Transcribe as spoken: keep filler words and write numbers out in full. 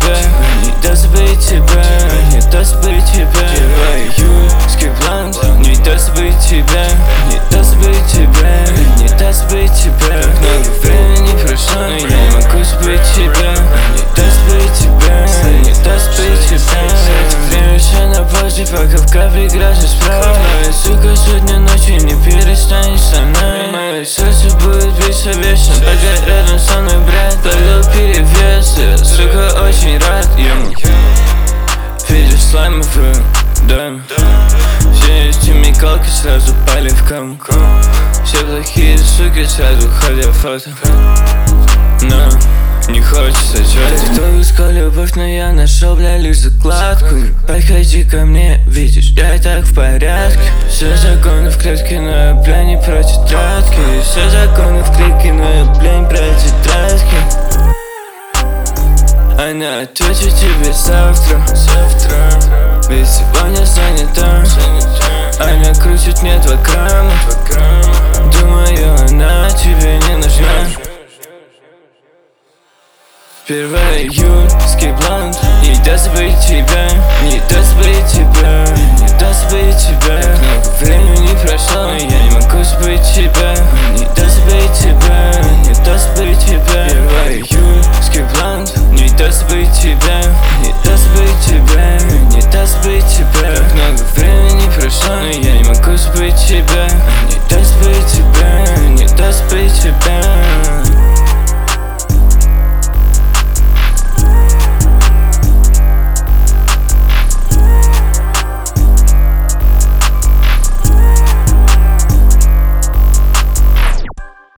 тебя, не даст быть тебя, не даст быть тебя. Июльский блант не даст быть тебя, не даст быть тебя, не даст быть тебя. Много времени прошло, но я не могу забыть тебя, не даст быть тебя, не даст быть тебя. Это время еще на позже, пока в капле грязь справа. Моя сука, сегодня ночью не перестанешь со мной. Мое сердце будет биться вечно, пока рядом со мной брат. Пойду перевес, я, сука, очень рад ему. Видишь слаймовую, да. Все эти мигалки сразу пали в кому. Все плохие суки сразу ходят фото. Но не хочется чёрт. Кто искал любовь, но я нашел, бля, лишь закладку. Подходи ко мне, видишь, я и так в порядке. Все законы в клетке, но я, бля, не про тетрадки. Все законы в клетке, но я, бля, не про тетрадки. Она ответит тебе завтра, завтра. Ведь сегодня занята. Она крутит мне два грамма. Думаю, она тебе не нужна. Первый июльский блант не даст быть тебя, не даст быть тебя, не даст быть тебя. Много времени прошло, но я не могу забыть тебя, не даст быть тебя, не даст быть тебя. Первый июльский блант не даст быть тебя, не даст быть тебя, не даст быть тебя. Много времени прошло, но я не могу забыть тебя, не даст быть тебя, не даст быть тебя.